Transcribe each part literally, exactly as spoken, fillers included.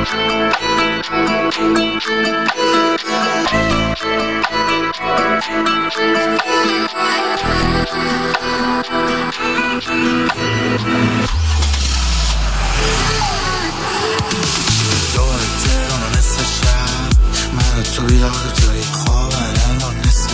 دور تهران و نصف شب من و توی یاد توی خواب الان نصف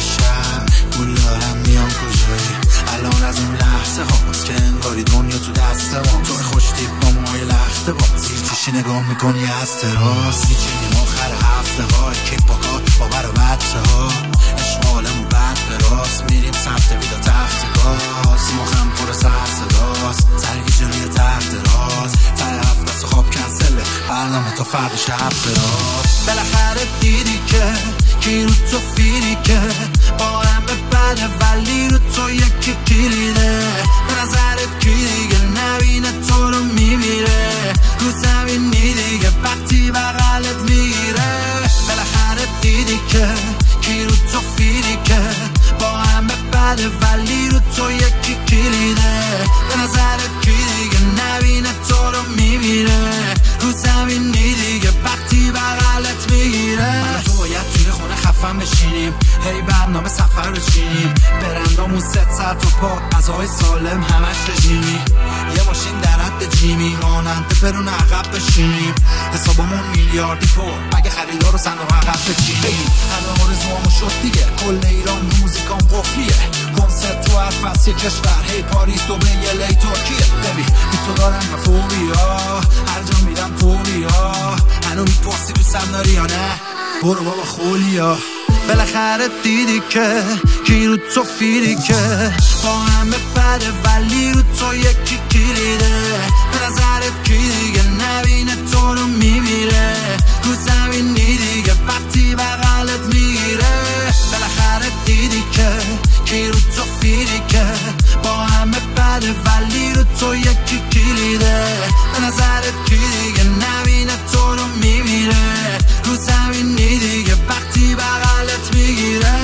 شب گول دارم میام کجایی الان از اون لحظه هاست که انگاری دنیا تو دست ما تو خوشتیب با موهای لخته باز زیر چشی نگاه میکنی از تراس میچینیم آخر هفته ها کیک با کار با بر و بچه ها اشغالم و بد به راست میریم سمت ویدا تخت گاز مخم پر سر صداست سرگی جلوی تحت راز تر هفت دست خواب کنسله برنامه تا فرد شب دراز بالاخره دیدی که کی رو تو فیری که با همه بده ولی رو تو یکی کلیده به نظرت کی دیگه نبینه تو رو میمیره رو زمینی دیگه وقتی بغلت میگیره بالاخره دیدی که کی رو تو فیری که با همه بده ولی رو تو یکی کلیده به نظرت کی دیگه نبینه تو رو میمیره رو زمینی دیگه وقتی بغلت میگیره من تو باید توی خونه خفن بشینیم هی برنامه سفر بچینیم برندامون ست ساعت و پا غذاهای سالم همش رژیمی یه ماشین در حد جیمی راننده برون عقب بشینیم حسابمون میلیاردی پر اگه خریدار رو صندوق عقب بچینیم همه آرزوامو شد دیگه کل ایران موزیکام قفلیه کنسرت تو هر فصل کشور هی پاریس دبی الی ترکیه ببین بی تو دارم و فوبیا هر جا میرم فوبیا هنو میپرسی دوستم داری یا نه برو بابا خولیا بالاخره دیدی که کی رو تو فیری که با همه بده ولی رو تو یکی کلیده به نظرت کی دیگه نبینه تو رو میمیره رو زمینی دیگه وقتی بغلت میگیره بالاخره دیدی که کی رو تو فیری که با همه بده ولی رو تو یکی کلیده به نظرت کی دیگه نبینه تو رو میمیره رو زمینی دیگه وقتی بغلت میگیره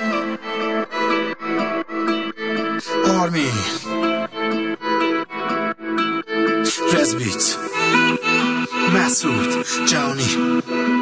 آرمین رزبیت مسعود جانی